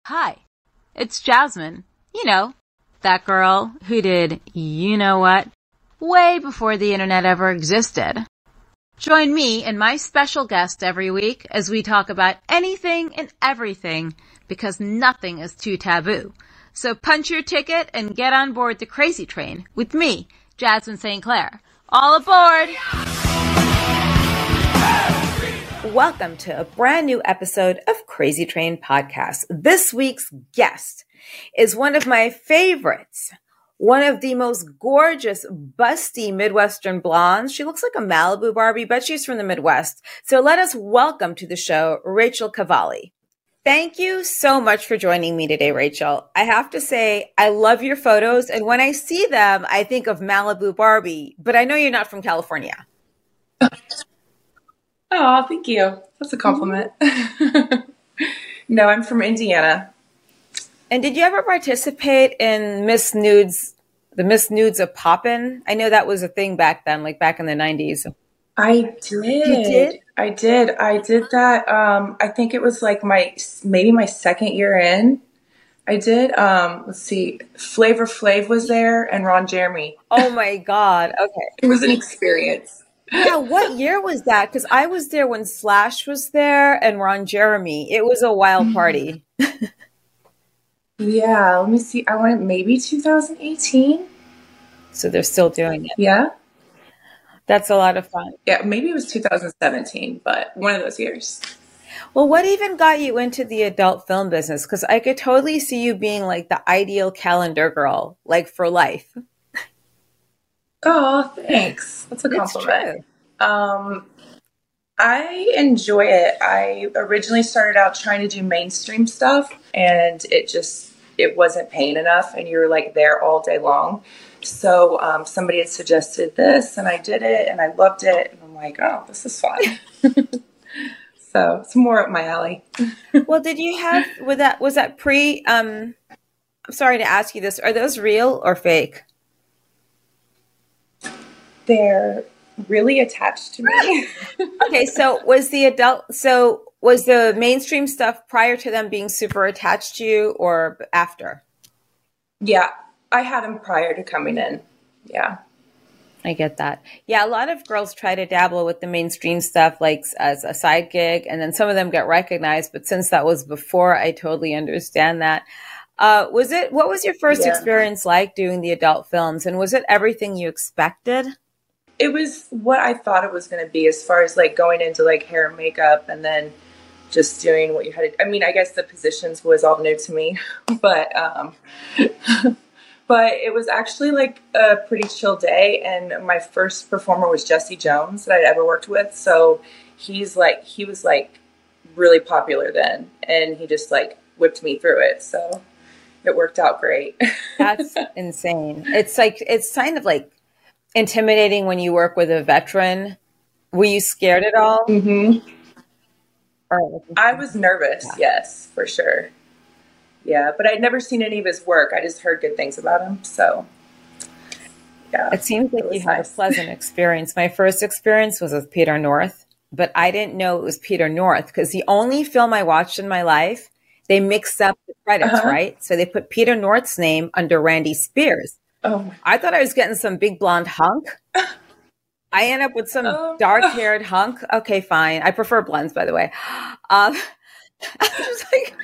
Hi, it's Jasmine. You know, that girl who did you know what way before the internet ever existed. Join me and my special guest every week as we talk about anything and everything because nothing is too taboo. So punch your ticket and get on board the crazy train with me, Jasmine St. Clair. All aboard! Welcome to a brand new episode of Crazy Train Podcast. This week's guest is one of my favorites, one of the most gorgeous, busty Midwestern blondes. She looks like a Malibu Barbie, but she's from the Midwest. So let us welcome to the show, Rachel Cavalli. Thank you so much for joining me today, Rachel. I have to say, I love your photos, and when I see them, I think of Malibu Barbie, but I know you're not from California. Oh, thank you. That's a compliment. No, I'm from Indiana. And did you ever participate in Miss Nudes, the Miss Nudes of Poppin'? I know that was a thing back then, like back in the 90s. I did. You did? I did that. I think it was like maybe my second year in. I did. Let's see. Flavor Flav was there and Ron Jeremy. Oh my God. Okay. It was an experience. Yeah, what year was that? Because I was there when Slash was there and Ron Jeremy. It was a wild party. Yeah, let me see. I want maybe 2018. So they're still doing it. Yeah. That's a lot of fun. Yeah, maybe it was 2017, but one of those years. Well, what even got you into the adult film business? Because I could totally see you being like the ideal calendar girl, like for life. Oh, thanks. That's a compliment. True. I enjoy it. I originally started out trying to do mainstream stuff, and it wasn't paying enough, and you were like there all day long. So somebody had suggested this, and I did it, and I loved it, and I'm like, oh, this is fun. So it's more up my alley. Well, did you have was that pre? I'm sorry to ask you this. Are those real or fake? They're really attached to me. Okay, so was the mainstream stuff prior to them being super attached to you or after? Yeah, I had them prior to coming in. Yeah. I get that. Yeah, a lot of girls try to dabble with the mainstream stuff like as a side gig, and then some of them get recognized, but since that was before, I totally understand that. What was your first experience like doing the adult films, and was it everything you expected? It was what I thought it was going to be as far as like going into like hair and makeup and then just doing what you had to. I mean, I guess the positions was all new to me, but but it was actually like a pretty chill day. And my first performer was Jesse Jones that I'd ever worked with. So he was like really popular then, and he just like whipped me through it. So it worked out great. That's insane. It's kind of like intimidating when you work with a veteran. Were you scared at all? Mm-hmm. I was nervous. Yeah. Yes, for sure. Yeah, but I'd never seen any of his work. I just heard good things about him. So, yeah. It seems like you had a pleasant experience. My first experience was with Peter North, but I didn't know it was Peter North because the only film I watched in my life, they mixed up the credits, right? So they put Peter North's name under Randy Spears. Oh, I thought I was getting some big blonde hunk. I end up with some dark-haired hunk. Okay, fine. I prefer blondes, by the way. I was like,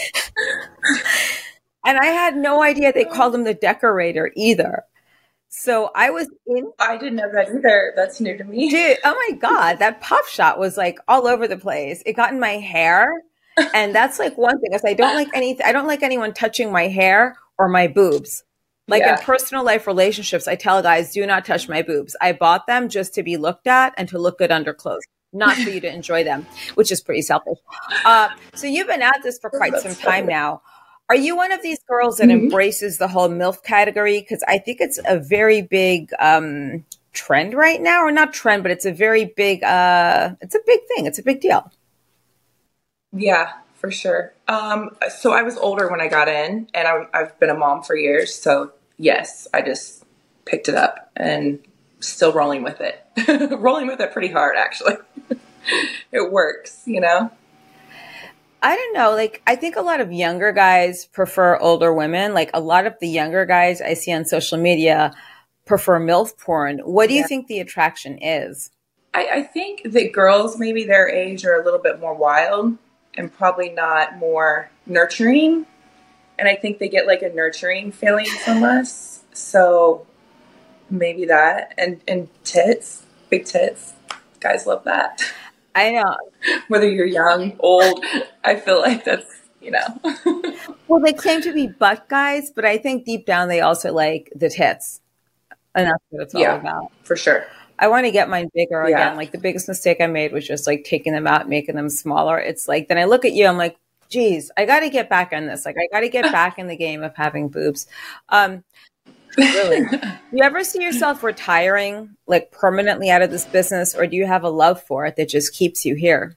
and I had no idea they called him the decorator either. So I didn't know that either. That's new to me. Dude, oh my God, that pop shot was like all over the place. It got in my hair. And that's like one thing, is I don't like anyone touching my hair or my boobs. Like in personal life relationships, I tell guys, do not touch my boobs. I bought them just to be looked at and to look good under clothes, not for you to enjoy them, which is pretty selfish. So you've been at this for quite some time now. Are you one of these girls that embraces the whole MILF category? Because I think it's a very big trend right now, or not trend, but it's a very big, it's a big thing. It's a big deal. Yeah, for sure. So I was older when I got in, and I've been a mom for years. So yes, I just picked it up and still rolling with it. Rolling with it pretty hard, actually. It works, you know? I don't know. Like, I think a lot of younger guys prefer older women. Like, a lot of the younger guys I see on social media prefer MILF porn. What do you Yeah. think the attraction is? I think that girls, maybe their age, are a little bit more wild and probably not more nurturing. And I think they get like a nurturing feeling from us. So maybe that. And tits, big tits. Guys love that. I know. Whether you're young, old, I feel like that's, you know. Well, they claim to be butt guys, but I think deep down they also like the tits. And that's what it's all Yeah, about. for sure. I want to get mine bigger again. Yeah. Like the biggest mistake I made was just like taking them out, making them smaller. It's like, then I look at you, I'm like, geez, I got to get back on this. Like, I got to get back in the game of having boobs. Really. Do you ever see yourself retiring, like permanently out of this business, or do you have a love for it that just keeps you here?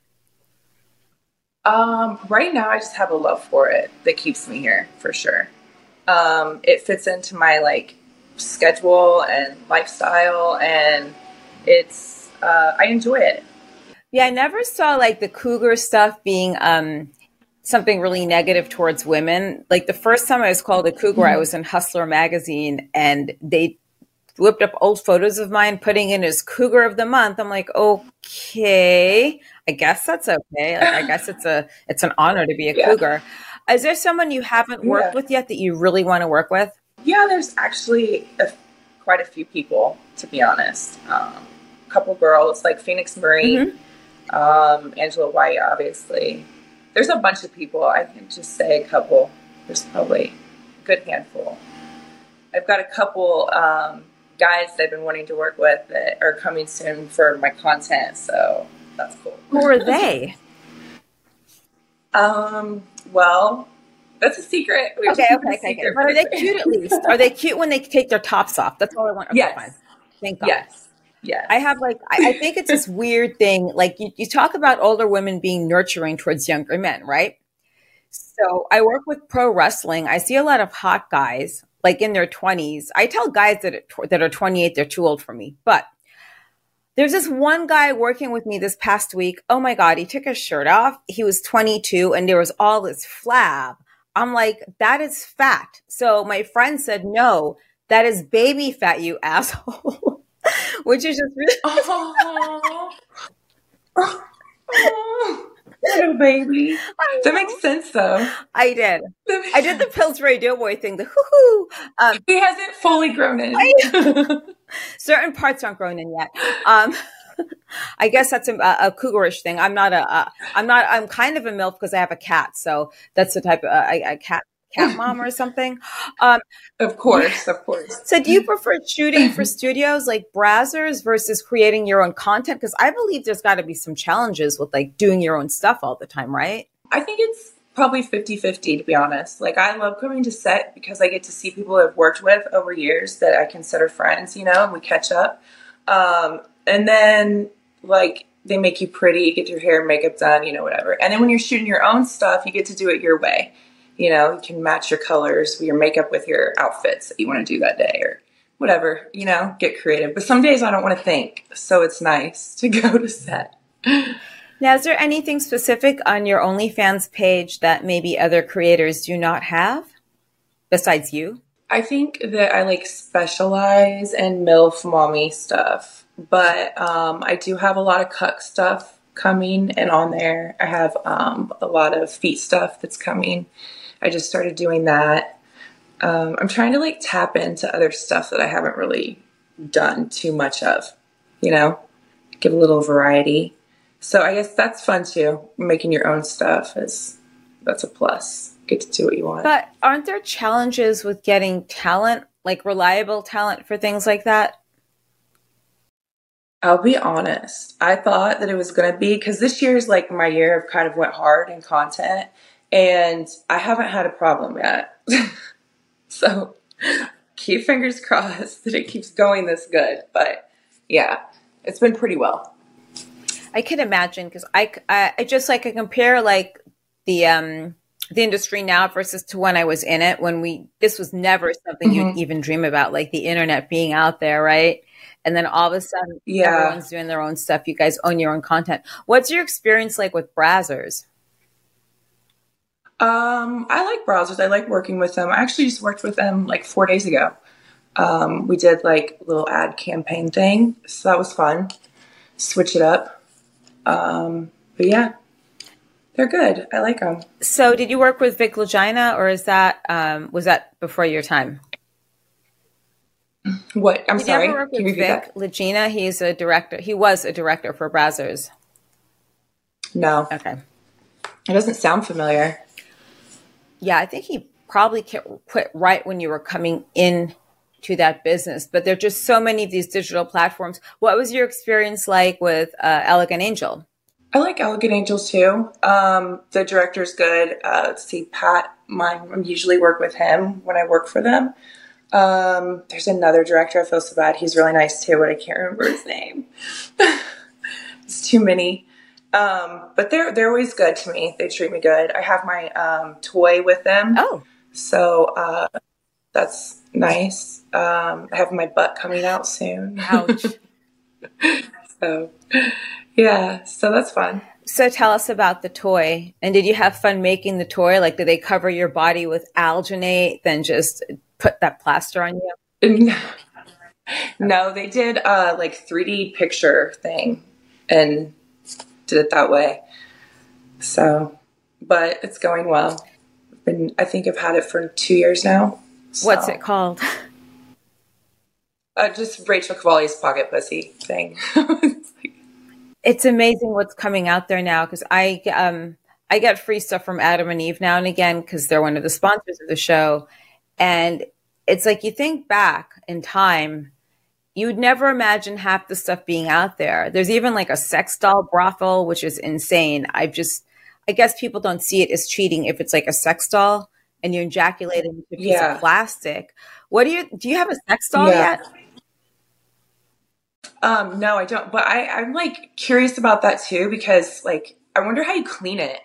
Right now I just have a love for it that keeps me here for sure. It fits into my like schedule and lifestyle, and it's I enjoy it. Yeah, I never saw like the cougar stuff being something really negative towards women. Like the first time I was called a cougar, I was in Hustler magazine and they whipped up old photos of mine, putting in as Cougar of the Month. I'm like, okay, I guess that's okay. Like, I guess it's an honor to be a Yeah. cougar. Is there someone you haven't worked Yeah. with yet that you really want to work with? Yeah, there's actually quite a few people, to be honest. A couple girls like Phoenix Marie, Angela White, obviously. There's a bunch of people. I can just say a couple. There's probably a good handful. I've got a couple guys that I've been wanting to work with that are coming soon for my content, so that's cool. Who are they? Well, that's a secret. We have to keep it a Okay. secret But for are they a second. cute at least? Are they cute when they take their tops off? That's all I want. Okay, Yes. fine. Thank God. Yes. I have like, I think it's this weird thing. Like you talk about older women being nurturing towards younger men, right? So I work with pro wrestling. I see a lot of hot guys like in their 20s. I tell guys that are 28, they're too old for me. But there's this one guy working with me this past week. Oh my God, he took his shirt off. He was 22 and there was all this flab. I'm like, that is fat. So my friend said, no, that is baby fat, you asshole. Which is just really. Oh, little baby. That makes sense, though. I did. I did the Pillsbury Doughboy thing, the hoo-hoo. He hasn't fully grown in. Certain parts aren't grown in yet. I guess that's a cougarish thing. I'm kind of a MILF because I have a cat. So that's the type of a cat mom or something. Of course. So do you prefer shooting for studios like Brazzers versus creating your own content? Because I believe there's got to be some challenges with like doing your own stuff all the time, right? I think it's probably 50-50, to be honest. Like, I love coming to set because I get to see people I've worked with over years that I consider friends, and we catch up. And then, like, they make you pretty, you get your hair and makeup done, whatever. And then when you're shooting your own stuff, you get to do it your way. You can match your colors, your makeup with your outfits that you want to do that day or whatever, get creative. But some days I don't want to think, so it's nice to go to set. Now, is there anything specific on your OnlyFans page that maybe other creators do not have besides you? I think that I like specialize in MILF mommy stuff, but I do have a lot of cuck stuff coming and on there. I have a lot of feet stuff that's coming. I just started doing that. I'm trying to like tap into other stuff that I haven't really done too much of, give a little variety. So I guess that's fun too. Making your own stuff that's a plus. Get to do what you want. But aren't there challenges with getting talent, like reliable talent for things like that? I'll be honest. I thought that it was going to be, because this year is like my year of kind of went hard in content, and I haven't had a problem yet. So keep fingers crossed that it keeps going this good. But yeah, it's been pretty well. I can imagine, because I just like I compare like the industry now versus to when I was in it, this was never something you'd even dream about, like the internet being out there, right? And then all of a sudden, everyone's doing their own stuff. You guys own your own content. What's your experience like with Brazzers? I like Brazzers. I like working with them. I actually just worked with them like 4 days ago. We did like a little ad campaign thing, so that was fun. Switch it up. But yeah, they're good. I like them. So did you work with Vic Legina, or is that was that before your time? What? I'm did sorry. You ever work with Vic Legina? He's a director. He was a director for Brazzers. No. Okay. It doesn't sound familiar. Yeah, I think he probably quit right when you were coming in to that business. But there are just so many of these digital platforms. What was your experience like with Elegant Angel? I like Elegant Angel too. The director's good. Let's see, Pat. I usually work with him when I work for them. There's another director. I feel so bad. He's really nice too, but I can't remember his name. It's too many. But they're always good to me. They treat me good. I have my toy with them. Oh, so that's nice. I have my butt coming out soon. Ouch. So yeah, so that's fun. So tell us about the toy. And did you have fun making the toy? Like, did they cover your body with alginate, then just put that plaster on you? No, they did like 3D picture thing and did it that way. So, but it's going well. I think I've had it for 2 years now. So. What's it called? Just Rachel Cavalli's pocket pussy thing. It's amazing what's coming out there now, because I get free stuff from Adam and Eve now and again because they're one of the sponsors of the show. And it's like, you think back in time, you would never imagine half the stuff being out there. There's even like a sex doll brothel, which is insane. I guess people don't see it as cheating if it's like a sex doll and you ejaculate into a piece of plastic. Do you have a sex doll yet? No, I don't. But I'm like curious about that too, because like, I wonder how you clean it.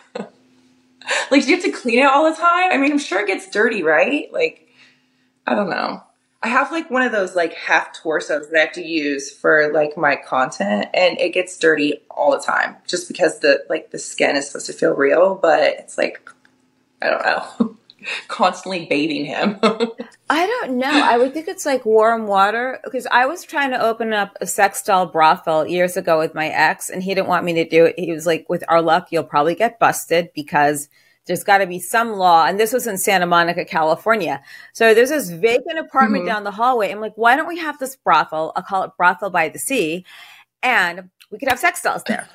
Like, do you have to clean it all the time? I mean, I'm sure it gets dirty, right? Like, I don't know. I have like one of those like half torsos that I have to use for like my content, and it gets dirty all the time just because the skin is supposed to feel real, but it's like, I don't know, constantly bathing him. I don't know. I would think it's like warm water, because I was trying to open up a sex doll brothel years ago with my ex, and he didn't want me to do it. He was like, with our luck, you'll probably get busted because there's got to be some law. And this was in Santa Monica, California. So there's this vacant apartment down the hallway. I'm like, why don't we have this brothel? I'll call it Brothel by the Sea. And we could have sex dolls there.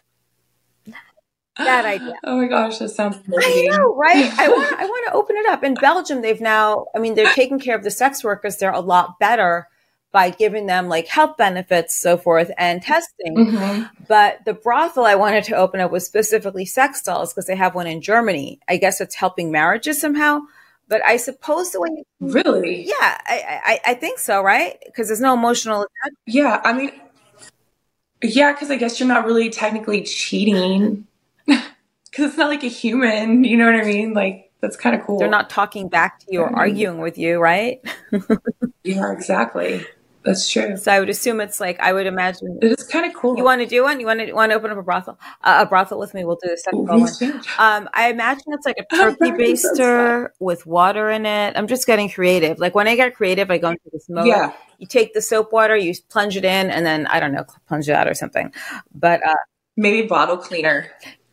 That idea. Oh my gosh, that sounds amazing. I know, right? I want to open it up. In Belgium, they're taking care of the sex workers there a lot better by giving them like health benefits, so forth, and testing. But the brothel I wanted to open up was specifically sex dolls, because they have one in Germany. I guess it's helping marriages somehow. But I suppose the way really, yeah, I think so, right? Because there's no emotional attachment. Yeah, I mean, yeah, because I guess you're not really technically cheating. Because it's not like a human, you know what I mean? Like, that's kind of cool. They're not talking back to you or arguing with you, right? Yeah, exactly. That's true. So I would assume it's like, I would imagine. It is kind of cool. You want to do one? You want to open up a brothel with me? We'll do a second one. I imagine it's like a turkey baster with water in it. I'm just getting creative. Like, when I get creative, I go into this mode. Yeah. You take the soap water, you plunge it in, and then, I don't know, plunge it out or something. But maybe bottle cleaner.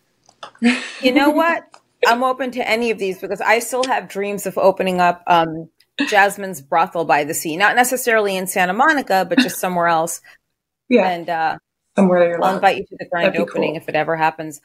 You know what? I'm open to any of these, because I still have dreams of opening up Jasmine's Brothel by the Sea. Not necessarily in Santa Monica, but just somewhere else. Yeah. And somewhere I'll invite you to the grand opening if it ever happens.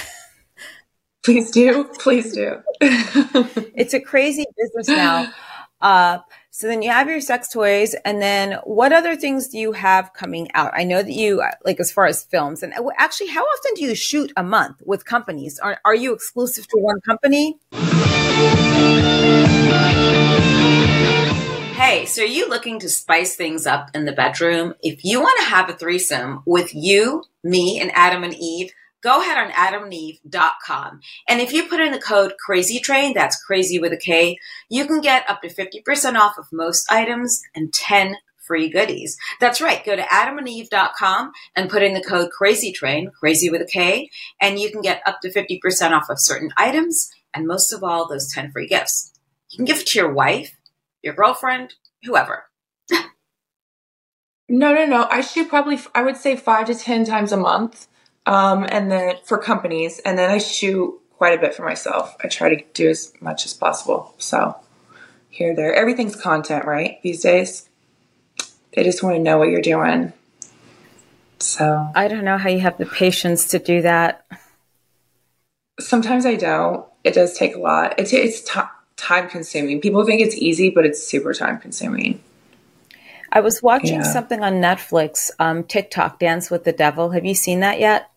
Please do. Please do. It's a crazy business now. So then you have your sex toys, and then what other things do you have coming out? I know that you, like, as far as films, and actually, how often do you shoot a month with companies? Are you exclusive to one company? Hey, so are you looking to spice things up in the bedroom? If you want to have a threesome with you, me, and Adam and Eve, go ahead on adamandeve.com. And if you put in the code CrazyTrain, that's crazy with a K, you can get up to 50% off of most items and 10 free goodies. That's right. Go to adamandeve.com and put in the code CrazyTrain, crazy with a K, and you can get up to 50% off of certain items And most of all, those 10 free gifts. You can give it to your wife, your girlfriend, whoever. No. I shoot probably, I would say 5 to 10 times a month. And then for companies, and then I shoot quite a bit for myself. I try to do as much as possible. So here, there, everything's content, right? These days, they just want to know what you're doing. So I don't know how you have the patience to do that. Sometimes I don't. It does take a lot. It's time consuming. People think it's easy, but it's super time consuming. I was watching something on Netflix, TikTok, Dance with the Devil. Have you seen that yet?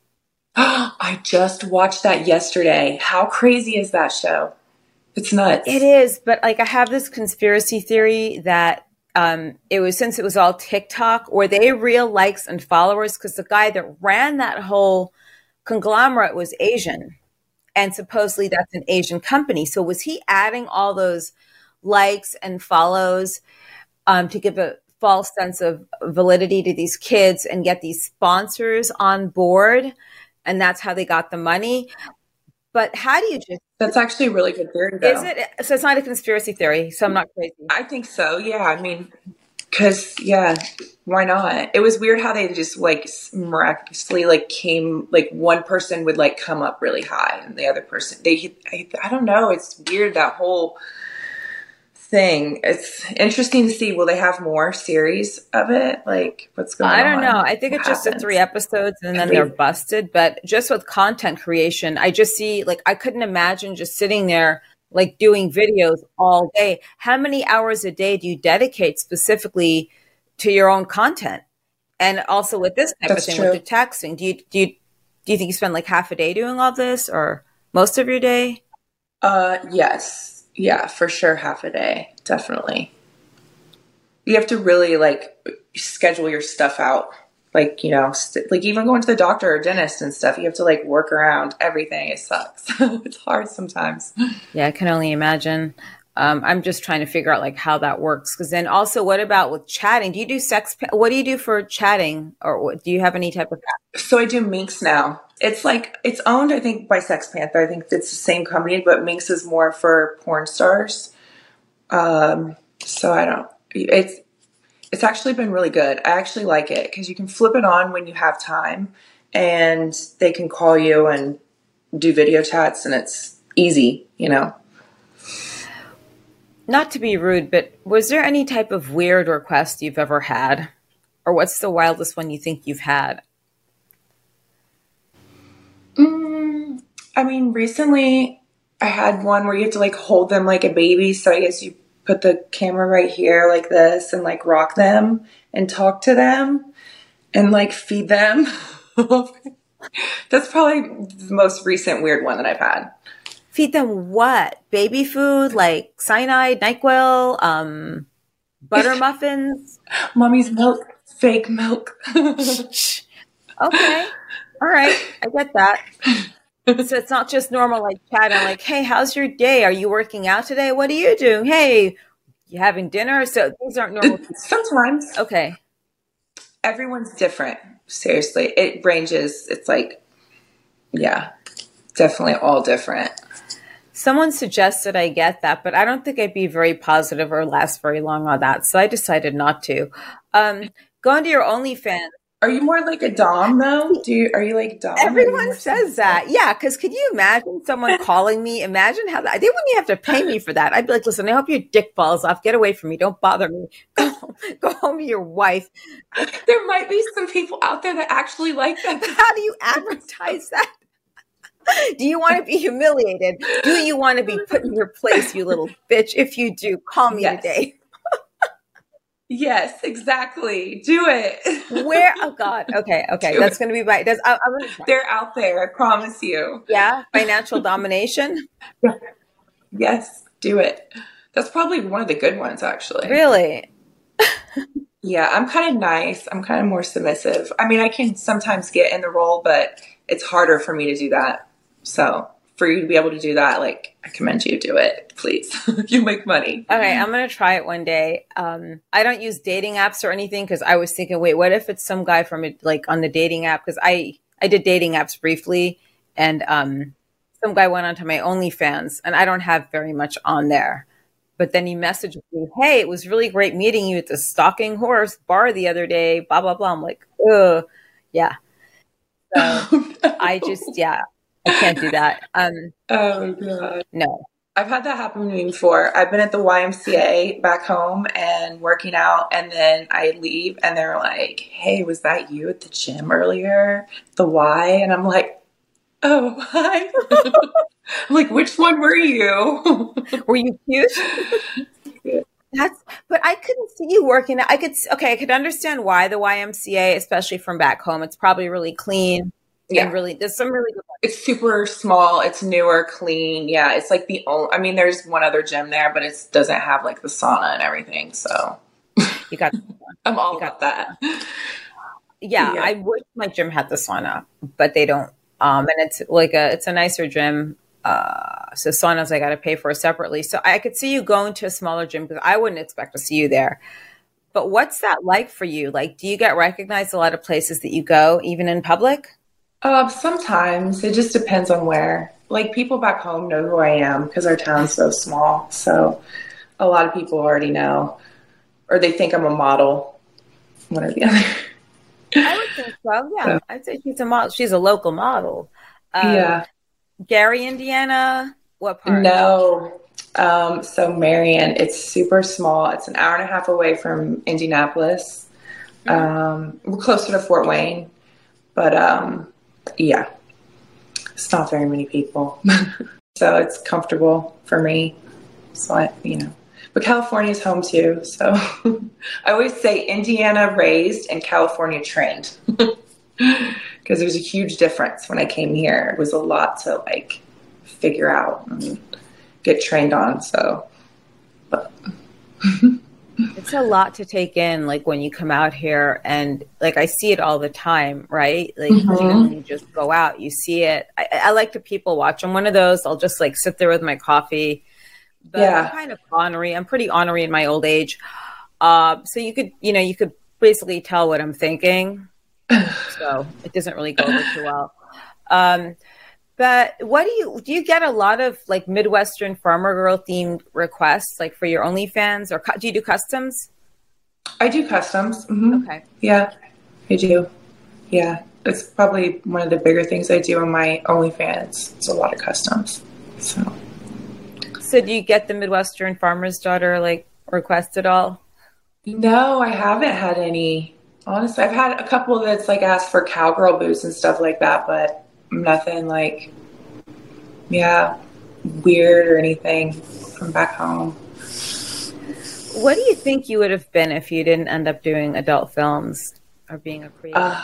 I just watched that yesterday. How crazy is that show? It's nuts. It is, but like I have this conspiracy theory that since it was all TikTok, were they real likes and followers? Because the guy that ran that whole conglomerate was Asian, and supposedly that's an Asian company. So was he adding all those likes and follows to give a false sense of validity to these kids and get these sponsors on board? And that's how they got the money. But how do you just... That's actually a really good theory, though. Is it? So it's not a conspiracy theory, so I'm not crazy. I think so, yeah. I mean, because, why not? It was weird how they just, like, miraculously, like, came, like, one person would, like, come up really high, and the other person, I don't know. It's weird, that whole thing. It's interesting to see, will they have more series of it? Like, what's going on? I don't know. I think it's just the 3 episodes and then they're busted. But just with content creation, I just see, like, I couldn't imagine just sitting there, like, doing videos all day. How many hours a day do you dedicate specifically to your own content? And also with this type of thing, with the texting, do you think you spend like half a day doing all this or most of your day? Yes. Yeah, for sure. Half a day. Definitely. You have to really like schedule your stuff out. Like, like even going to the doctor or dentist and stuff, you have to like work around everything. It sucks. It's hard sometimes. Yeah, I can only imagine. I'm just trying to figure out like how that works. Because then also, what about with chatting? Do you do what do you do for chatting? Or do you have any type of... So I do Minx now. It's like, it's owned, I think, by Sex Panther. I think it's the same company, but Minx is more for porn stars. So I don't, it's actually been really good. I actually like it because you can flip it on when you have time and they can call you and do video chats and it's easy, Not to be rude, but was there any type of weird request you've ever had? Or what's the wildest one you think you've had? I mean, recently I had one where you have to like hold them like a baby. So I guess you put the camera right here like this and like rock them and talk to them and like feed them. That's probably the most recent weird one that I've had. Feed them what? Baby food, like cyanide, NyQuil, butter muffins? Mommy's milk, fake milk. Okay. All right. I get that. So it's not just normal like chatting like, hey, how's your day? Are you working out today? What are you doing? Hey, you having dinner? So these aren't normal. Sometimes. Okay. Everyone's different. Seriously. It ranges. It's like, yeah, definitely all different. Someone suggested I get that, but I don't think I'd be very positive or last very long on that. So I decided not to. Go into your OnlyFans. Are you more like a dom though? Are you like dom? Everyone says that. Yeah, because could you imagine someone calling me? Imagine how that, they wouldn't even have to pay me for that. I'd be like, listen, I hope your dick falls off. Get away from me. Don't bother me. Go home to your wife. There might be some people out there that actually like that. How do you advertise that? Do you want to be humiliated? Do you want to be put in your place, you little bitch? If you do, call me today. Yes, exactly. Do it. Where? Oh God. Okay. That's going to be my. They're out there. I promise you. Yeah. Financial domination. Yes. Do it. That's probably one of the good ones, actually. Really? Yeah. I'm kind of nice. I'm kind of more submissive. I mean, I can sometimes get in the role, but it's harder for me to do that. So for you to be able to do that, like, I commend you. Do it, please. You make money. Okay, I'm going to try it one day. I don't use dating apps or anything because I was thinking, wait, what if it's some guy from like on the dating app? Because I did dating apps briefly, and some some guy went onto my OnlyFans, and I don't have very much on there. But then he messaged me, "Hey, it was really great meeting you at the Stalking Horse bar the other day, blah, blah, blah." I'm like, ugh. Yeah. So I can't do that. Oh, God. No. I've had that happen to me before. I've been at the YMCA back home and working out, and then I leave and they're like, "Hey, was that you at the gym earlier? The Y?" And I'm like, "Oh, hi." I'm like, "Which one were you?" Were you cute? But I couldn't see you working. I could understand why the YMCA, especially from back home. It's probably really clean. Yeah. And there's some really good ones. It's super small. It's newer, clean. Yeah. It's like there's one other gym there, but it doesn't have like the sauna and everything. So you got, I'm all about that. Yeah. I wish my gym had the sauna, but they don't. And it's it's a nicer gym. So saunas I got to pay for separately. So I could see you going to a smaller gym because I wouldn't expect to see you there. But what's that like for you? Like, do you get recognized a lot of places that you go, even in public? Sometimes it just depends on where. Like, people back home know who I am because our town's so small. So a lot of people already know, or they think I'm a model, one or the other. I would think so. Yeah, so. I'd say she's a model. She's a local model. Yeah. Gary, Indiana. What part? No. So Marion, it's super small. It's an hour and a half away from Indianapolis. We're closer to Fort Wayne, but yeah, it's not very many people. So it's comfortable for me. So but California's home too. So I always say Indiana raised and California trained. Because there's a huge difference when I came here. It was a lot to like figure out and get trained on. So it's a lot to take in, like when you come out here, and like I see it all the time, right? Like even when you just go out, you see it. I like to people watch. I'm one of those. I'll just like sit there with my coffee. But I'm kind of ornery. I'm pretty ornery in my old age. So you could basically tell what I'm thinking. So it doesn't really go over too well. But what do you get a lot of like Midwestern farmer girl themed requests, like for your OnlyFans, or do you do customs? I do customs. Mm-hmm. Okay. Yeah, I do. Yeah. It's probably one of the bigger things I do on my OnlyFans. It's a lot of customs. So do you get the Midwestern farmer's daughter like request at all? No, I haven't had any. Honestly, I've had a couple that's like asked for cowgirl boots and stuff like that, but nothing like, weird or anything from back home. What do you think you would have been if you didn't end up doing adult films or being a creator?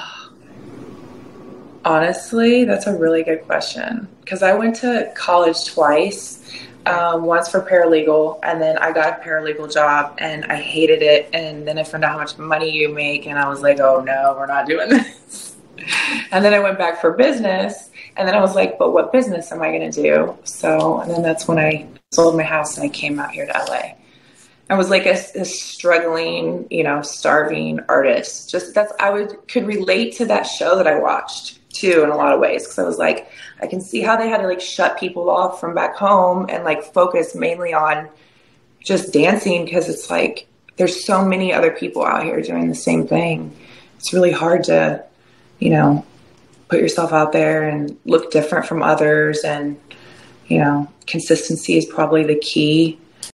Honestly, that's a really good question. Because I went to college twice. Once for paralegal, and then I got a paralegal job and I hated it. And then I found out how much money you make, and I was like, oh no, we're not doing this. And then I went back for business, and then I was like, but what business am I going to do? And then that's when I sold my house and I came out here to LA. I was like a struggling, starving artist. Could relate to that show that I watched too in a lot of ways, because I was like, I can see how they had to like shut people off from back home and like focus mainly on just dancing, because it's like there's so many other people out here doing the same thing. It's really hard to put yourself out there and look different from others, and consistency is probably the key.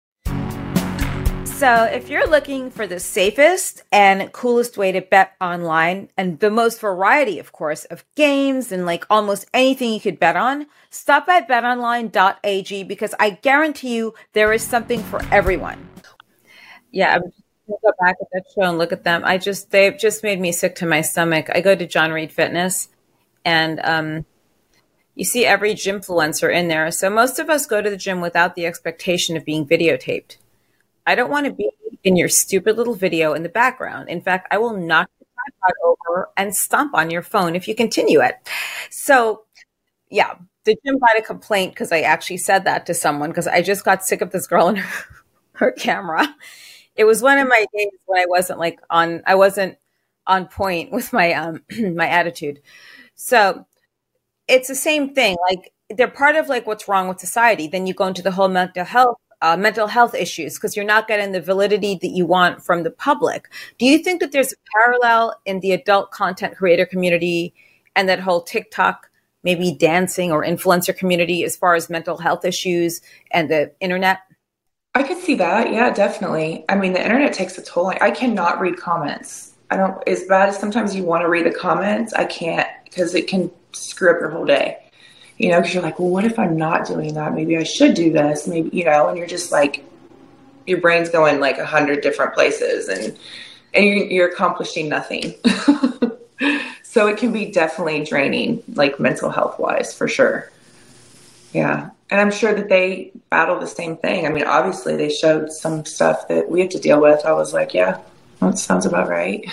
So if you're looking for the safest and coolest way to bet online, and the most variety, of course, of games and like almost anything you could bet on, stop at betonline.ag, because I guarantee you there is something for everyone. Yeah, I'm just going to go back at that show and look at them. They've just made me sick to my stomach. I go to John Reed Fitness, and you see every gymfluencer in there. So most of us go to the gym without the expectation of being videotaped. I don't want to be in your stupid little video in the background. In fact, I will knock the tripod over and stomp on your phone if you continue it. So, yeah, the gym got a complaint because I actually said that to someone, because I just got sick of this girl and her camera. It was one of my days when I wasn't on point with my my attitude. So it's the same thing. Like, they're part of like what's wrong with society. Then you go into the whole mental health issues because you're not getting the validity that you want from the public. Do you think that there's a parallel in the adult content creator community and that whole TikTok, maybe dancing or influencer community as far as mental health issues and the internet? I could see that. Yeah, definitely. I mean, the internet takes a toll. I cannot read comments. I don't, as bad as sometimes you want to read the comments, I can't because it can screw up your whole day. You know, because you're like, well, what if I'm not doing that? Maybe I should do this. Maybe, you know, and you're just like, your brain's going like 100 different places and you're accomplishing nothing. So it can be definitely draining, like mental health wise, for sure. Yeah. And I'm sure that they battle the same thing. I mean, obviously they showed some stuff that we have to deal with. I was like, yeah, that sounds about right.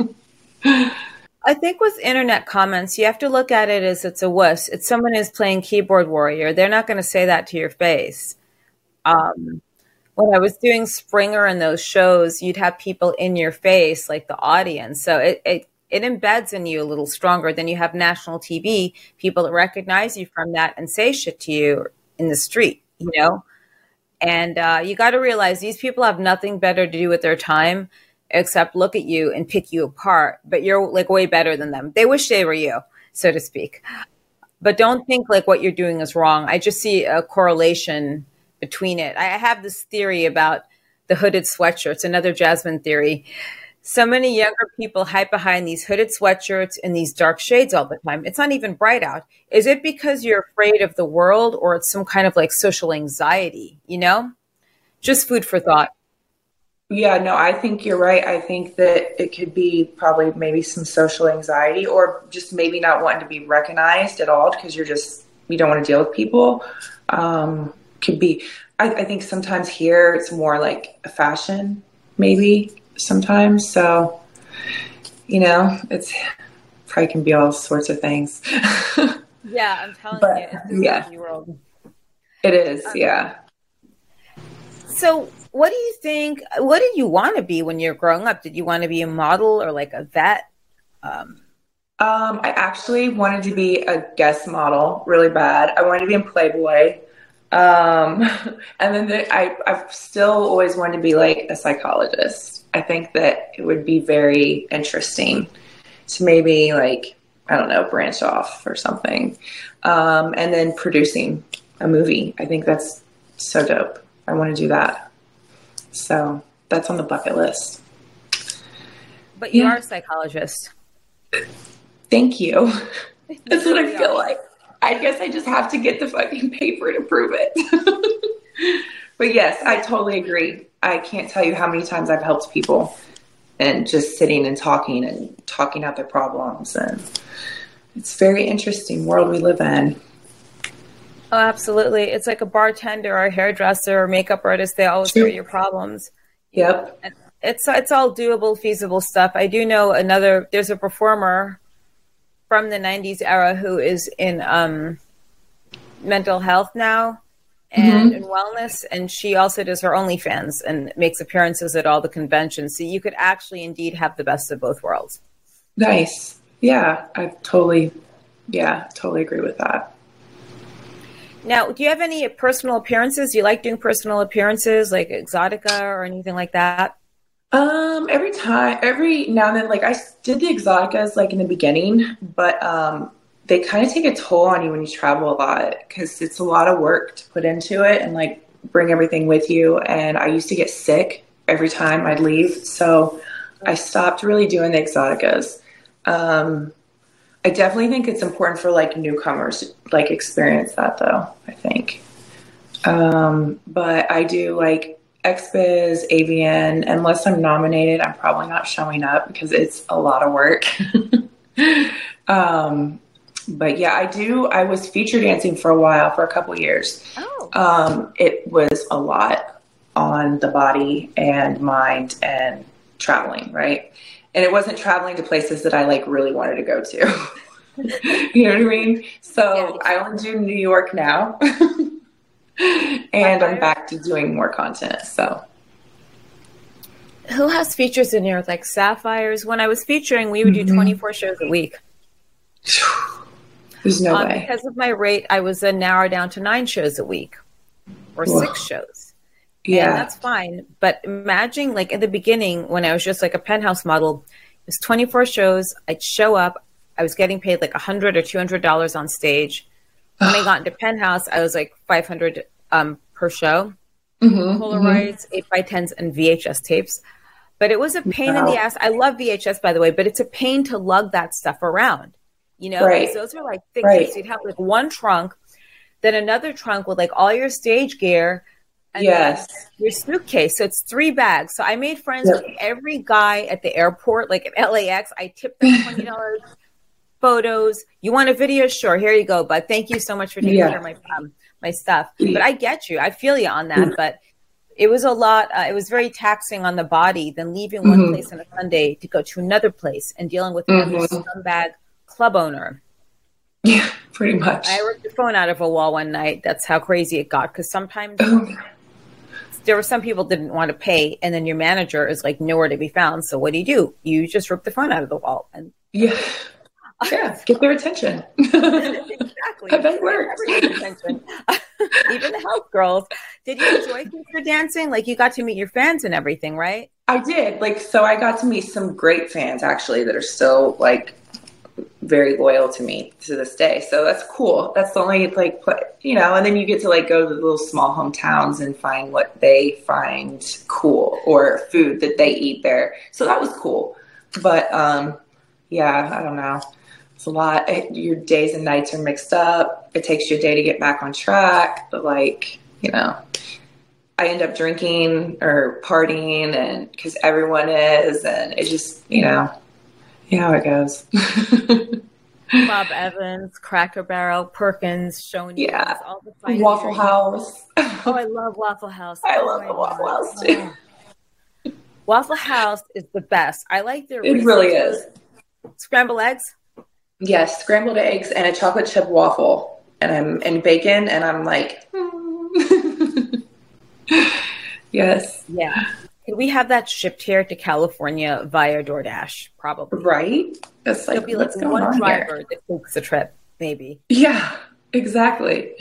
I think with internet comments, you have to look at it as it's a wuss. It's someone who's playing keyboard warrior. They're not going to say that to your face. When I was doing Springer and those shows, you'd have people in your face, like the audience. So it embeds in you a little stronger than you have national TV, people that recognize you from that and say shit to you in the street, you know? And you got to realize these people have nothing better to do with their time except look at you and pick you apart, but you're like way better than them. They wish they were you, so to speak. But don't think like what you're doing is wrong. I just see a correlation between it. I have this theory about the hooded sweatshirts, another Jasmine theory. So many younger people hide behind these hooded sweatshirts and these dark shades all the time. It's not even bright out. Is it because you're afraid of the world or it's some kind of like social anxiety, you know? Just food for thought. Yeah, no, I think you're right. I think that it could be probably maybe some social anxiety or just maybe not wanting to be recognized at all because you don't want to deal with people. Could be, I think sometimes here it's more like a fashion, maybe sometimes. So, you know, it's probably can be all sorts of things. Yeah, I'm telling you, it's a crazy world. It is, yeah. So what do you think, what did you want to be when you were growing up? Did you want to be a model or like a vet? I actually wanted to be a guest model really bad. I wanted to be in Playboy. And then I've still always wanted to be like a psychologist. I think that it would be very interesting to maybe like, I don't know, branch off or something. And then producing a movie. I think that's so dope. I want to do that. So that's on the bucket list. But you are a psychologist. Thank you. That's what I feel like. I guess I just have to get the fucking paper to prove it. But yes, I totally agree. I can't tell you how many times I've helped people and just sitting and talking out their problems. And it's a very interesting world we live in. Oh, absolutely. It's like a bartender or a hairdresser or makeup artist. They always hear your problems. Yep. And it's all doable, feasible stuff. I do know there's a performer from the 90s era who is in mental health now and in wellness. And she also does her OnlyFans and makes appearances at all the conventions. So you could actually indeed have the best of both worlds. Nice. Yeah, I totally agree with that. Now, do you have any personal appearances? Do you like doing personal appearances like Exotica or anything like that? Every now and then, like I did the Exoticas like in the beginning, but they kind of take a toll on you when you travel a lot because it's a lot of work to put into it and like bring everything with you. And I used to get sick every time I'd leave. So I stopped really doing the Exoticas. I definitely think it's important for like newcomers to like experience that though, I think. But I do like XBiz, AVN, unless I'm nominated, I'm probably not showing up because it's a lot of work. But yeah, I was feature dancing for a while, for a couple years. Oh. It was a lot on the body and mind and traveling, right? And it wasn't traveling to places that I like really wanted to go to. You know what I mean? So yeah. I only do New York now. And I'm back to doing more content. So who has features in here like Sapphires? When I was featuring, we would do 24 shows a week. There's no way. Because of my rate, I was then narrowed down to 9 shows a week or 6 shows. Yeah. And that's fine. But imagine like in the beginning when I was just like a Penthouse model, it was 24 shows. I'd show up. I was getting paid like $100 or $200 on stage. When I got into Penthouse, I was like $500 per show. Polaroids, 8x10s, and VHS tapes. But it was a pain in the ass. I love VHS, by the way, but it's a pain to lug that stuff around. You know, because those are like thick tapes. You'd have like one trunk, then another trunk with like all your stage gear, and your suitcase. So it's 3 bags. So I made friends with every guy at the airport, like at LAX. I tipped them $20. Photos. You want a video? Sure. Here you go. But thank you so much for taking care of my stuff. But I get you. I feel you on that. But it was a lot. It was very taxing on the body than leaving one place on a Sunday to go to another place and dealing with another scumbag club owner. Yeah, pretty much. I ripped the phone out of a wall one night. That's how crazy it got. Because sometimes there were some people didn't want to pay, and then your manager is like nowhere to be found. So what do? You just rip the phone out of the wall. And get their attention. Exactly. I bet it works. Attention. Even the health girls. Did you enjoy future dancing? Like you got to meet your fans and everything, right? I did. Like, so I got to meet some great fans actually that are still like very loyal to me to this day. So that's cool. That's the only like, you know, and then you get to like go to the little small hometowns and find what they find cool or food that they eat there. So that was cool. But, yeah, I don't know. It's a lot. Your days and nights are mixed up. It takes you a day to get back on track. But like, you know, I end up drinking or partying and because everyone is, and it just, you know how it goes. Bob Evans, Cracker Barrel, Perkins, Shoney's, all the fine Waffle House. Oh, I love Waffle House. I love the Waffle House too. Waffle House is the best. I like their It really is. Scrambled eggs? Yes, scrambled eggs and a chocolate chip waffle and bacon, and I'm like, yes. Yeah. Could we have that shipped here to California via DoorDash? Probably. Right? It's like, be like what's going one on driver here? that takes the trip, maybe. Yeah, exactly.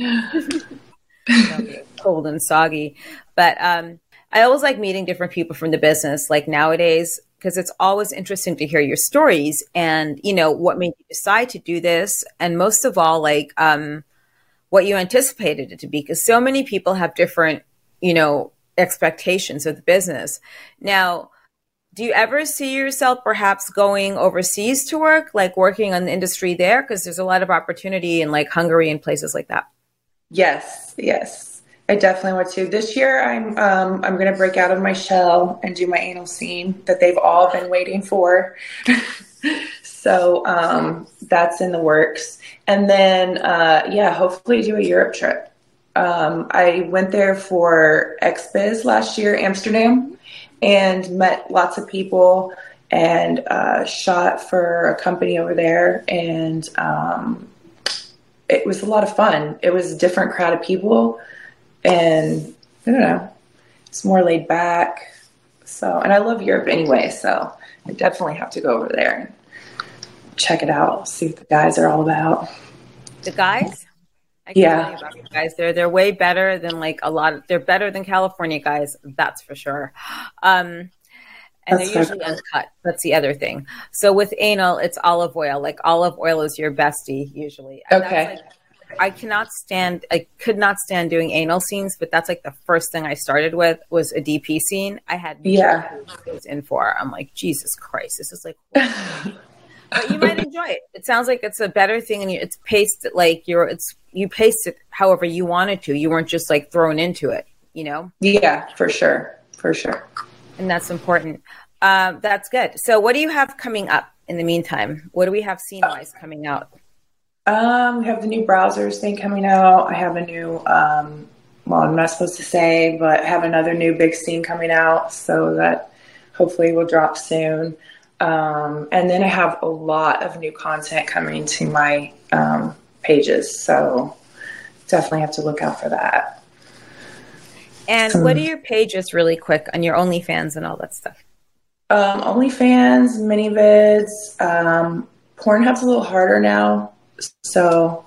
Cold and soggy. But I always like meeting different people from the business, like nowadays, because it's always interesting to hear your stories and, you know, what made you decide to do this. And most of all, like what you anticipated it to be, because so many people have different, you know, expectations of the business. Now, do you ever see yourself perhaps going overseas to work, like working on the industry there? Because there's a lot of opportunity in like Hungary and places like that. Yes. I definitely want to. This year, I'm going to break out of my shell and do my anal scene that they've all been waiting for. So that's in the works. And then, hopefully do a Europe trip. I went there for XBiz last year, Amsterdam, and met lots of people and shot for a company over there. And it was a lot of fun. It was a different crowd of people. And I don't know, it's more laid back. So, and I love Europe anyway, so I definitely have to go over there and check it out, see what the guys are all about. The guys? I can tell you about the guys. They're way better than like a lot of, they're better than California guys, that's for sure. And they're usually uncut. That's the other thing. So with anal, it's olive oil. Like olive oil is your bestie usually. And okay. I could not stand doing anal scenes, but that's like the first thing I started with was a DP scene. I had no clue what I was in for. I'm like, Jesus Christ, this is like, but you might enjoy it. It sounds like it's a better thing, and it's paced like you paced it however you wanted to. You weren't just like thrown into it, you know? Yeah, for sure. And that's important. That's good. So what do you have coming up in the meantime? What do we have scene-wise coming out? We have the new Browsers thing coming out. I have a new, I'm not supposed to say, but I have another new big scene coming out, so that hopefully will drop soon. And then I have a lot of new content coming to my pages, so definitely have to look out for that. And what are your pages really quick on your OnlyFans and all that stuff? OnlyFans, mini vids, Pornhub's a little harder now. So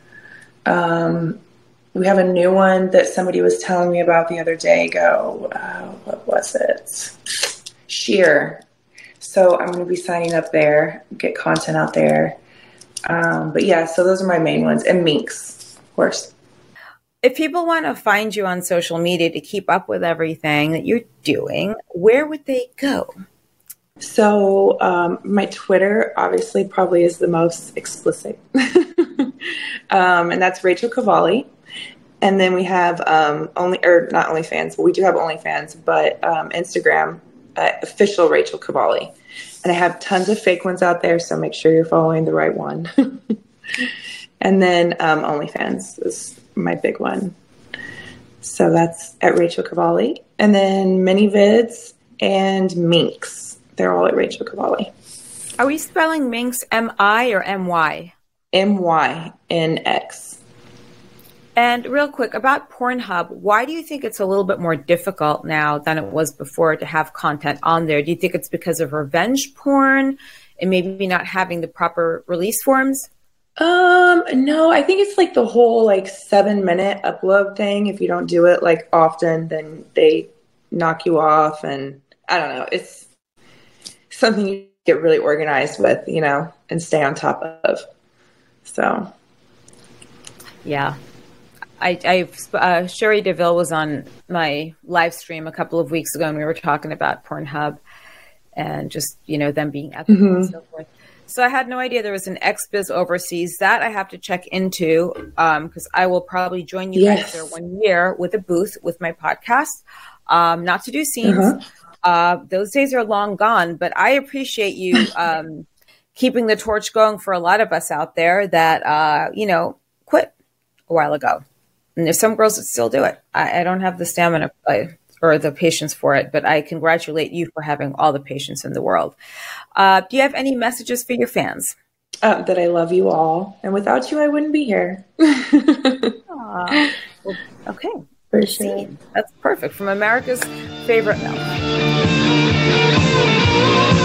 we have a new one that somebody was telling me about the other day. What was it? Sheer. So I'm going to be signing up there, get content out there. But yeah, so those are my main ones. And Minx, of course. If people want to find you on social media to keep up with everything that you're doing, where would they go? So my Twitter obviously probably is the most explicit. And that's Rachel Cavalli. And then we have not OnlyFans, but we do have OnlyFans, but Instagram, official Rachel Cavalli. And I have tons of fake ones out there, so make sure you're following the right one. And then OnlyFans is my big one. So that's at Rachel Cavalli. And then ManyVids and Minx. They're all at Rachel Cavalli. Are we spelling Minx M-I or M-Y? MYNX. And real quick, about Pornhub, why do you think it's a little bit more difficult now than it was before to have content on there? Do you think it's because of revenge porn and maybe not having the proper release forms? No, I think it's like the whole 7-minute upload thing. If you don't do it often, then they knock you off. And I don't know, it's something you get really organized with, and stay on top of. So. Yeah. Sherry DeVille was on my live stream a couple of weeks ago, and we were talking about Pornhub and just, them being ethical and so forth. So I had no idea there was an XBiz overseas. That I have to check into because I will probably join you guys there one year with a booth with my podcast, not to do scenes. Those days are long gone, but I appreciate you keeping the torch going for a lot of us out there that, quit a while ago. And there's some girls that still do it. I don't have the stamina or the patience for it, but I congratulate you for having all the patience in the world. Do you have any messages for your fans? That I love you all. And without you, I wouldn't be here. Well, okay. For sure. That's perfect. From America's favorite mouth.